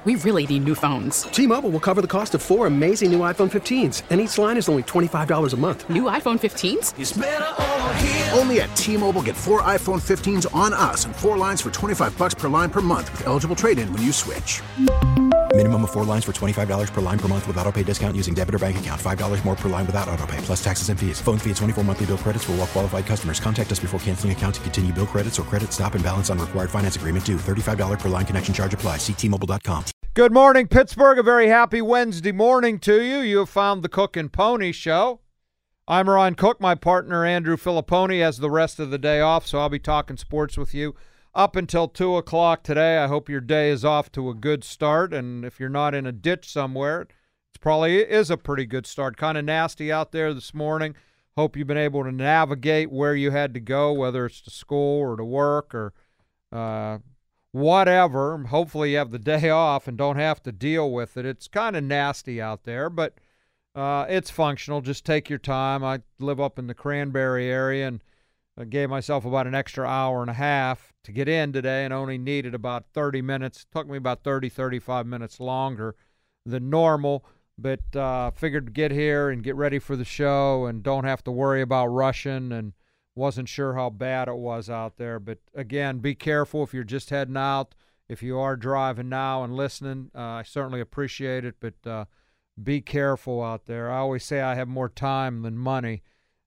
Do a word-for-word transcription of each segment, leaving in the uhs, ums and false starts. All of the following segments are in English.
we really need new phones. T-Mobile will cover the cost of four amazing new iPhone fifteens, and each line is only twenty-five dollars a month. New iPhone fifteens? It's better over here. Only at T-Mobile, get four iPhone fifteens on us and four lines for twenty-five dollars per line per month with eligible trade-in when you switch. Minimum of four lines for twenty-five dollars per line per month with autopay discount using debit or bank account. five dollars more per line without autopay, plus taxes and fees. Phone fee at twenty-four monthly bill credits for well-qualified customers. Contact us before canceling account to continue bill credits or credit stop and balance on required finance agreement due. thirty-five dollars per line connection charge applies. See T Mobile dot com. Good morning, Pittsburgh. A very happy Wednesday morning to you. You have found the Cook and Pony Show. I'm Ron Cook. My partner, Andrew Filipponi, has the rest of the day off, so I'll be talking sports with you up until two o'clock today. I hope your day is off to a good start, and if you're not in a ditch somewhere, it probably is a pretty good start. Kind of nasty out there this morning. Hope you've been able to navigate where you had to go, whether it's to school or to work or uh, whatever. Hopefully you have the day off and don't have to deal with it. It's kind of nasty out there, but uh, it's functional. Just take your time. I live up in the Cranberry area, and I gave myself about an extra hour and a half to get in today and only needed about thirty minutes. It took me about thirty, thirty-five minutes longer than normal, but uh, figured to get here and get ready for the show and don't have to worry about rushing, and wasn't sure how bad it was out there. But, again, be careful if you're just heading out. If you are driving now and listening, uh, I certainly appreciate it, but uh, be careful out there. I always say I have more time than money.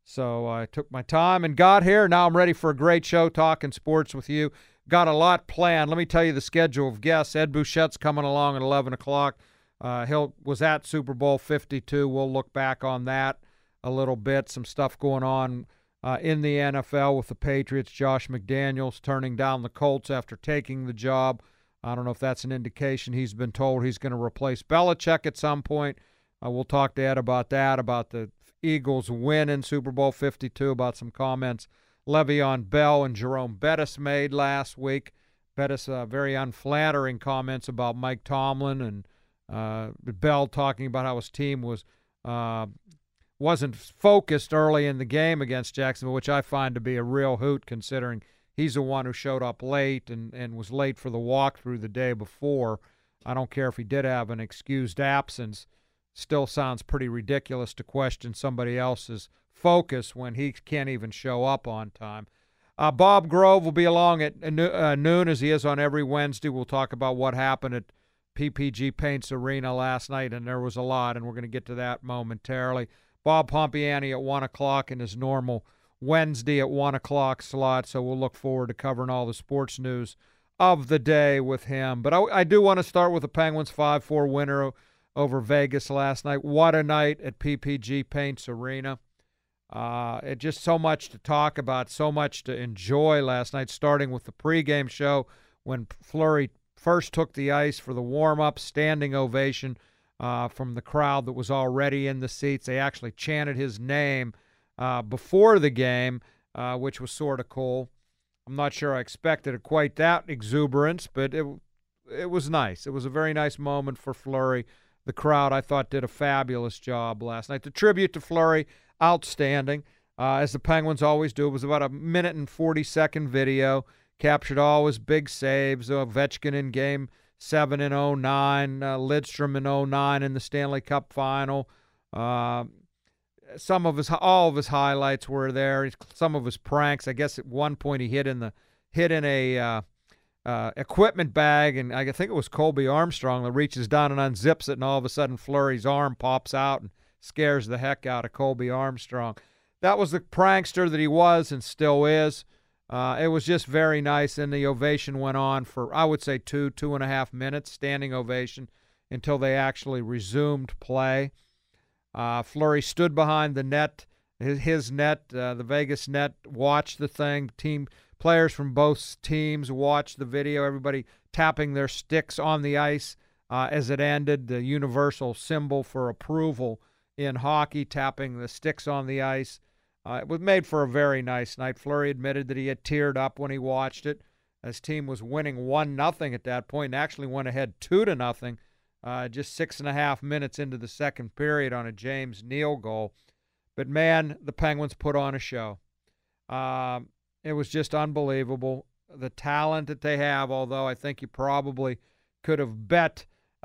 So I took my time and got here. Now I'm ready for a great show talking sports with you. Got a lot planned. Let me tell you the schedule of guests. Ed Bouchette's coming along at eleven o'clock. Uh, he was at Super Bowl fifty-two. We'll look back on that a little bit. Some stuff going on uh, in the N F L with the Patriots. Josh McDaniels turning down the Colts after taking the job. I don't know if that's an indication he's been told he's going to replace Belichick at some point. Uh, we'll talk to Ed about that, about the Eagles win in Super Bowl fifty-two, about some comments Le'Veon Bell and Jerome Bettis made last week. Bettis, uh, very unflattering comments about Mike Tomlin, and uh, Bell talking about how his team was uh, wasn't focused early in the game against Jacksonville, which I find to be a real hoot considering he's the one who showed up late and, and was late for the walkthrough the day before. I don't care if he did have an excused absence. Still sounds pretty ridiculous to question somebody else's focus when he can't even show up on time. Uh, Bob Grove will be along at uh, noon, as he is on every Wednesday. We'll talk about what happened at P P G Paints Arena last night, and there was a lot, and we're going to get to that momentarily. Bob Pompiani at one o'clock in his normal Wednesday at one o'clock slot, so we'll look forward to covering all the sports news of the day with him. But I, I do want to start with the Penguins' five four winner over Vegas last night. What a night at P P G Paints Arena. Uh, it just so much to talk about, so much to enjoy last night, starting with the pregame show when Fleury first took the ice for the warm-up, standing ovation uh, from the crowd that was already in the seats. They actually chanted his name uh, before the game, uh, which was sort of cool. I'm not sure I expected quite that exuberance, but it, it was nice. It was a very nice moment for Fleury. The crowd, I thought, did a fabulous job last night. The tribute to Fleury, outstanding, uh, as the Penguins always do. It was about a minute and forty-second video, captured all his big saves. Ovechkin in Game seven in oh nine, uh, Lidstrom in oh nine in the Stanley Cup Final. Uh, some of his, all of his highlights were there. Some of his pranks. I guess at one point he hit in the hit in a uh, Uh, equipment bag, and I think it was Colby Armstrong that reaches down and unzips it, and all of a sudden Fleury's arm pops out and scares the heck out of Colby Armstrong. That was the prankster that he was and still is. Uh, it was just very nice, and the ovation went on for, I would say, two, two and a half minutes, standing ovation, until they actually resumed play. Uh, Fleury stood behind the net, his, his net, uh, the Vegas net, watched the thing. Team Players from both teams watched the video, everybody tapping their sticks on the ice uh, as it ended, the universal symbol for approval in hockey, tapping the sticks on the ice. Uh, it was made for a very nice night. Fleury admitted that he had teared up when he watched it. His team was winning one nothing at that point and actually went ahead two to nothing uh, just six and a half minutes into the second period on a James Neal goal. But, man, the Penguins put on a show. Um, It was just unbelievable, the talent that they have, although I think you probably could have bet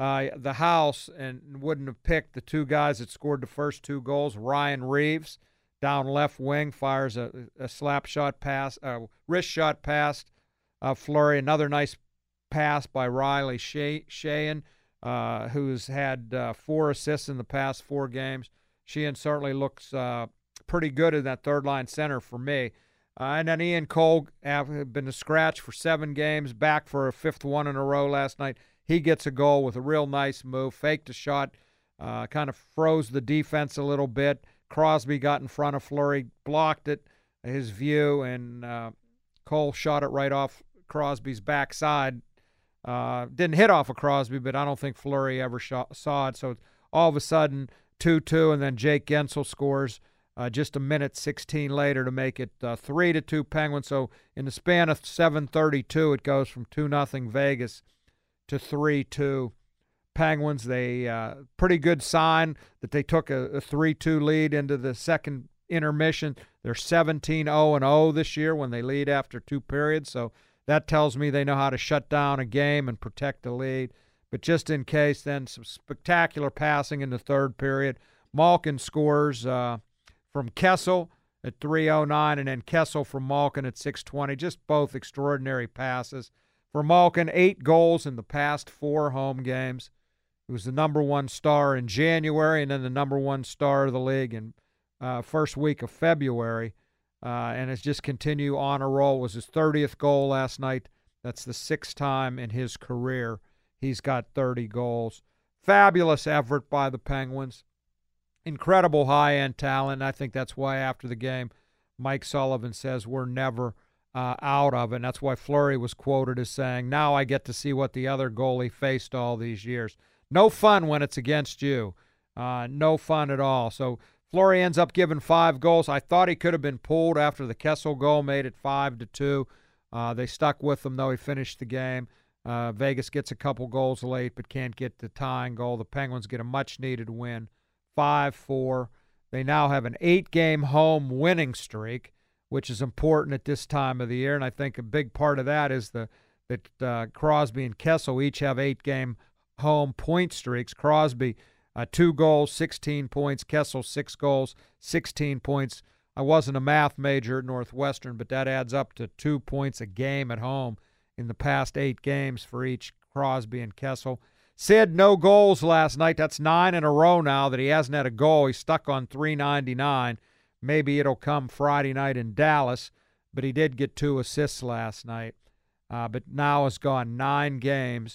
uh, the house and wouldn't have picked the two guys that scored the first two goals. Ryan Reeves, down left wing, fires a, a slap shot pass, uh, wrist shot past uh, Fleury. Another nice pass by Riley Sheehan, uh, who's had uh, four assists in the past four games. Sheehan certainly looks uh, pretty good in that third-line center for me. Uh, and then Ian Cole, have been a scratch for seven games, back for a fifth one in a row last night. He gets a goal with a real nice move, faked a shot, uh, kind of froze the defense a little bit. Crosby got in front of Fleury, blocked it, his view, and uh, Cole shot it right off Crosby's backside. Uh, didn't hit off of Crosby, but I don't think Fleury ever shot, saw it. So all of a sudden, two two, and then Jake Gensel scores uh, just a minute sixteen later to make it uh, three to two Penguins. So in the span of seven thirty-two, it goes from two nothing Vegas to three two Penguins. They uh, pretty good sign that they took a three two lead into the second intermission. They're seventeen oh and oh this year when they lead after two periods. So that tells me they know how to shut down a game and protect the lead. But just in case, then some spectacular passing in the third period. Malkin scores uh, from Kessel at three oh nine, and then Kessel from Malkin at six twenty. Just both extraordinary passes. For Malkin, eight goals in the past four home games. He was the number one star in January and then the number one star of the league in uh, first week of February. Uh, and has just continued on a roll. It was his thirtieth goal last night. That's the sixth time in his career he's got thirty goals. Fabulous effort by the Penguins. Incredible high-end talent. I think that's why after the game, Mike Sullivan says we're never uh, out of it. And that's why Fleury was quoted as saying, now I get to see what the other goalie faced all these years. No fun when it's against you. Uh, no fun at all. So Fleury ends up giving five goals. I thought he could have been pulled after the Kessel goal, made it five to two. Uh, they stuck with him, though. He finished the game. Uh, Vegas gets a couple goals late but can't get the tying goal. The Penguins get a much-needed win, five four. They now have an eight-game home winning streak, which is important at this time of the year, and I think a big part of that is the that uh, Crosby and Kessel each have eight-game home point streaks. Crosby, uh, two goals, sixteen points. Kessel, six goals, sixteen points. I wasn't a math major at Northwestern, but that adds up to two points a game at home in the past eight games for each Crosby and Kessel. Sid, no goals last night. That's nine in a row now that he hasn't had a goal. He's stuck on three ninety-nine. Maybe it'll come Friday night in Dallas, but he did get two assists last night. Uh, but now has gone nine games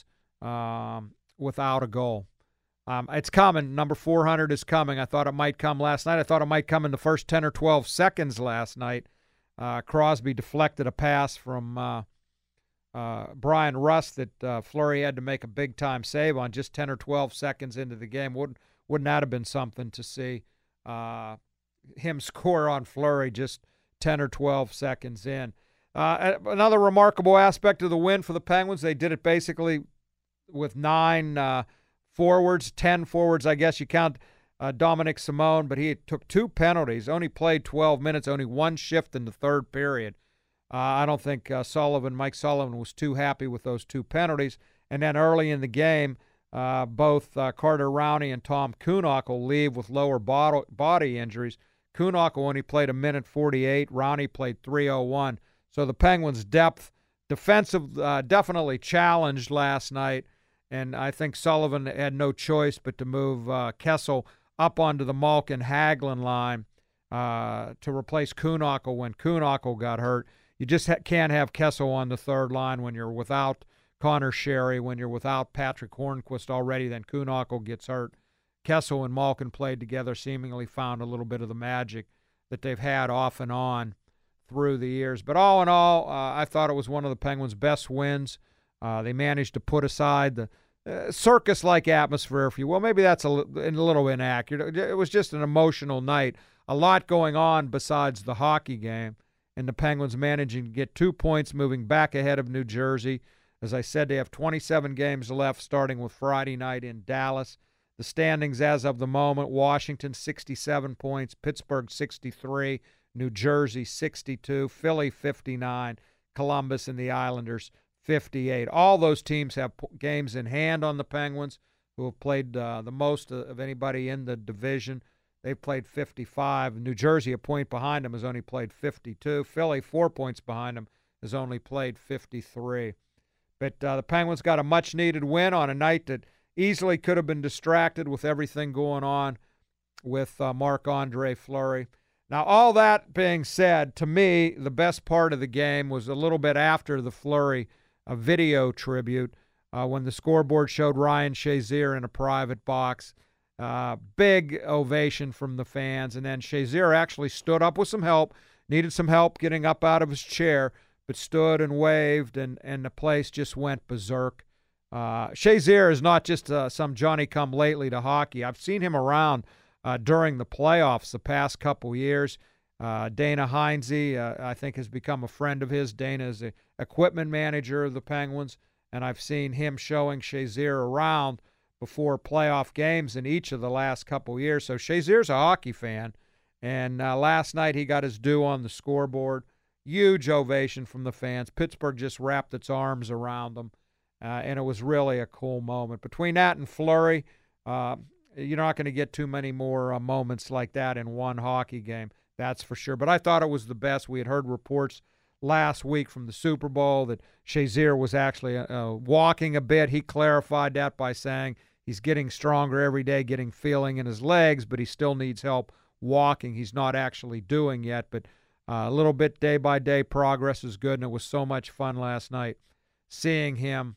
um, without a goal. Um, it's coming. Number four hundred is coming. I thought it might come last night. I thought it might come in the first ten or twelve seconds last night. Uh, Crosby deflected a pass from uh, uh, Brian Rust that uh, Fleury had to make a big-time save on just ten or twelve seconds into the game. Wouldn't, wouldn't that have been something to see uh, him score on Fleury just ten or twelve seconds in? Uh, another remarkable aspect of the win for the Penguins, they did it basically with nine uh, forwards, ten forwards, I guess you count uh, Dominic Simone, but he took two penalties, only played twelve minutes, only one shift in the third period. Uh, I don't think uh, Sullivan, Mike Sullivan, was too happy with those two penalties. And then early in the game, uh, both uh, Carter Rowney and Tom Kuhnhackl leave with lower body, body injuries. Kuhnhackl only played a minute forty-eight. Rowney played three oh one. So the Penguins' depth, defensive, uh, definitely challenged last night. And I think Sullivan had no choice but to move uh, Kessel up onto the Malkin-Hagelin line uh, to replace Kuhnhackl when Kuhnhackl got hurt. You just ha- can't have Kessel on the third line when you're without Connor Sherry, when you're without Patrick Hornquist already, then Kuhnhackl gets hurt. Kessel and Malkin played together, seemingly found a little bit of the magic that they've had off and on through the years. But all in all, uh, I thought it was one of the Penguins' best wins. Uh, they managed to put aside the uh, circus-like atmosphere, if you will. Maybe that's a, li- a little inaccurate. It was just an emotional night. A lot going on besides the hockey game, and the Penguins managing to get two points, moving back ahead of New Jersey. As I said, they have twenty-seven games left, starting with Friday night in Dallas. The standings as of the moment, Washington sixty-seven points, Pittsburgh sixty-three, New Jersey sixty-two, Philly fifty-nine, Columbus and the Islanders fifty-eight. All those teams have games in hand on the Penguins, who have played uh, the most of anybody in the division. They've played fifty-five. New Jersey, a point behind them, has only played fifty-two. Philly, four points behind them, has only played fifty-three. But uh, the Penguins got a much-needed win on a night that easily could have been distracted with everything going on with uh, Marc-Andre Fleury. Now, all that being said, to me, the best part of the game was a little bit after the Fleury uh, video tribute uh, when the scoreboard showed Ryan Shazier in a private box. Uh, big ovation from the fans, and then Shazier actually stood up with some help, needed some help getting up out of his chair, but stood and waved, and, and the place just went berserk. Uh, Shazier is not just uh, some Johnny-come-lately to hockey. I've seen him around uh, during the playoffs the past couple years. Uh, Dana Heinze, uh, I think, has become a friend of his. Dana is the equipment manager of the Penguins, and I've seen him showing Shazier around before playoff games in each of the last couple years. So Shazier's a hockey fan, and uh, last night he got his due on the scoreboard. Huge ovation from the fans. Pittsburgh just wrapped its arms around them, uh, and it was really a cool moment. Between that and Fleury, uh, you're not going to get too many more uh, moments like that in one hockey game, that's for sure. But I thought it was the best. We had heard reports last week from the Super Bowl that Shazier was actually uh, walking a bit. He clarified that by saying he's getting stronger every day, getting feeling in his legs, but he still needs help walking. He's not actually doing yet, but Uh, a little bit day-by-day progress is good, and it was so much fun last night seeing him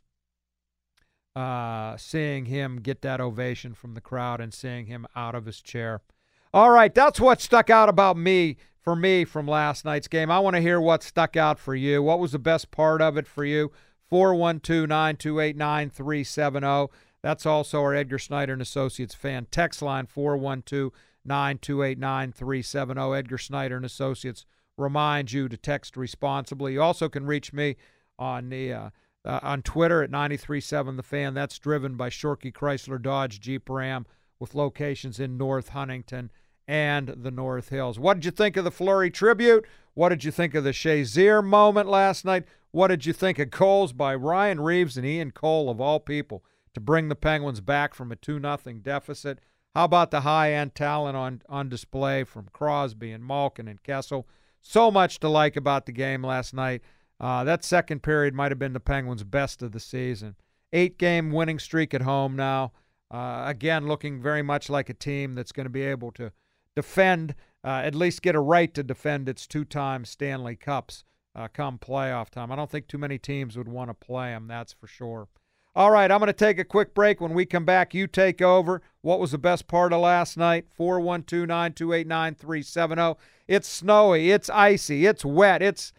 uh, seeing him get that ovation from the crowd and seeing him out of his chair. All right, that's what stuck out about me, for me, from last night's game. I want to hear what stuck out for you. What was the best part of it for you? four one two, nine two eight, nine three seven zero. That's also our Edgar Snyder and Associates fan text line, four one two, nine two eight, nine three seven zero. Edgar Snyder and Associates remind you to text responsibly. You also can reach me on the uh, uh, on Twitter at nine three seven The Fan. That's driven by Shorkey Chrysler Dodge Jeep Ram with locations in North Huntington and the North Hills. What did you think of the Fleury tribute? What did you think of the Shazier moment last night? What did you think of goals by Ryan Reeves and Ian Cole, of all people, to bring the Penguins back from a two nothing deficit? How about the high-end talent on, on display from Crosby and Malkin and Kessel? So much to like about the game last night. Uh, that second period might have been the Penguins' best of the season. Eight-game winning streak at home now. Uh, again, looking very much like a team that's going to be able to defend, uh, at least get a right to defend its two-time Stanley Cups uh, come playoff time. I don't think too many teams would want to play them, that's for sure. All right, I'm going to take a quick break. When we come back, you take over. What was the best part of last night? four one two, nine two eight, nine three seven zero. It's snowy. It's icy. It's wet. It's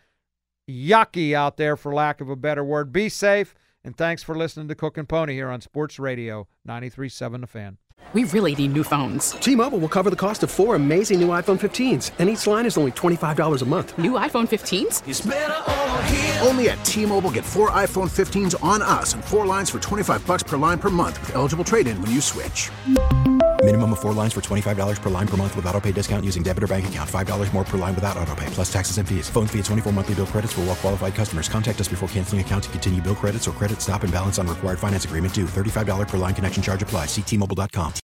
yucky out there, for lack of a better word. Be safe, and thanks for listening to Cook and Pony here on Sports Radio ninety-three point seven The Fan. We really need new phones. T-Mobile will cover the cost of four amazing new iPhone fifteens, and each line is only twenty-five dollars a month. New iPhone fifteens? It's better over here. Only at T-Mobile, get four iPhone fifteens on us and four lines for twenty-five bucks per line per month with eligible trade-in when you switch. Minimum of four lines for twenty-five dollars per line per month with autopay discount using debit or bank account. five dollars more per line without autopay, plus taxes and fees. Phone fee at twenty-four monthly bill credits for well-qualified customers. Contact us before canceling account to continue bill credits or credit stop and balance on required finance agreement due. thirty-five dollars per line connection charge applies. See T Mobile dot com.